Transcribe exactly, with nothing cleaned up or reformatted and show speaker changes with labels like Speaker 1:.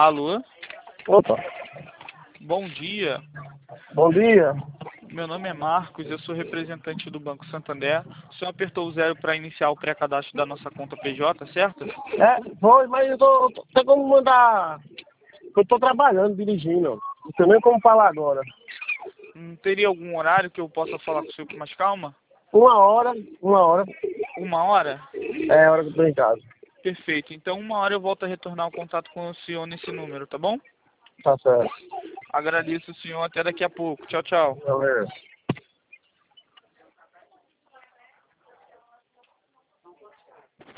Speaker 1: Alô?
Speaker 2: Opa,
Speaker 1: Bom dia.
Speaker 2: bom dia.
Speaker 1: Meu nome é Marcos, eu sou representante do Banco Santander. O senhor apertou o zero para iniciar o pré-cadastro da nossa conta P J, certo?
Speaker 2: É, foi, mas eu tô, tô tem como mandar. Eu tô trabalhando, dirigindo. Não sei nem como falar agora.
Speaker 1: Não teria algum horário que eu possa falar com o senhor com mais calma?
Speaker 2: Uma hora, uma hora.
Speaker 1: Uma hora?
Speaker 2: É a hora que eu tô em casa.
Speaker 1: Perfeito. Então, uma hora eu volto a retornar o contato com o senhor nesse número, tá bom?
Speaker 2: Tá certo.
Speaker 1: Agradeço o senhor. Até daqui a pouco. Tchau, tchau.
Speaker 2: Valeu.